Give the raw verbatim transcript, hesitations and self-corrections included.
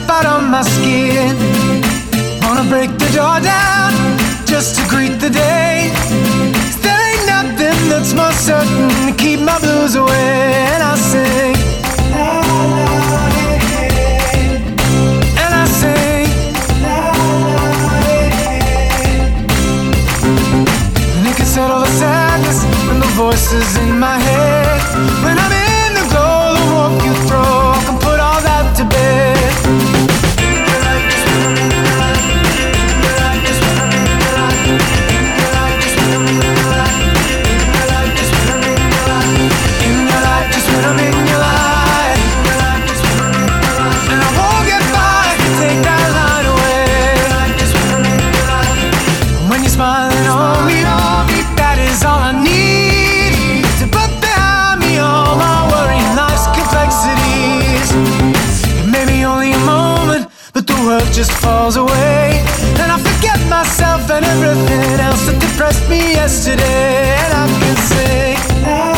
stuff out on my skin. Wanna break the door down just to greet the day. There ain't nothing that's more certain to keep my blues away. And I sing, and I sing, and it can settle the sadness when the voices in my head. When I'm in the glow, I'll walk you through. I can put all that to bed. Smiling on me, that is all I need to put behind me all my worry and life's complexities. It may be only a moment, but the world just falls away, and I forget myself and everything else that depressed me yesterday. And I can say